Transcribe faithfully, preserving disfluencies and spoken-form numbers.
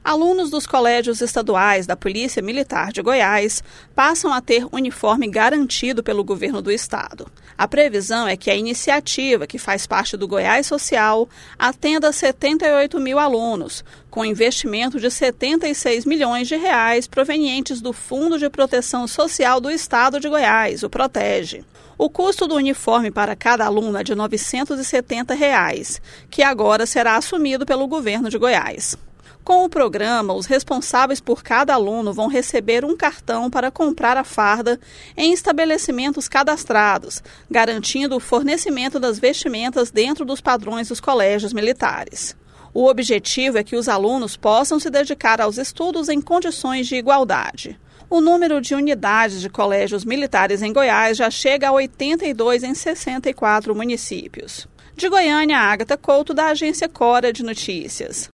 Alunos dos colégios estaduais da Polícia Militar de Goiás passam a ter uniforme garantido pelo governo do estado. A previsão é que a iniciativa, que faz parte do Goiás Social, atenda setenta e oito mil alunos, com investimento de setenta e seis milhões de reais provenientes do Fundo de Proteção Social do Estado de Goiás, o Protege. O custo do uniforme para cada aluno é de novecentos e setenta reais, que agora será assumido pelo governo de Goiás. Com o programa, os responsáveis por cada aluno vão receber um cartão para comprar a farda em estabelecimentos cadastrados, garantindo o fornecimento das vestimentas dentro dos padrões dos colégios militares. O objetivo é que os alunos possam se dedicar aos estudos em condições de igualdade. O número de unidades de colégios militares em Goiás já chega a oitenta e dois em sessenta e quatro municípios. De Goiânia, Ágata Couto, da agência Cora de Notícias.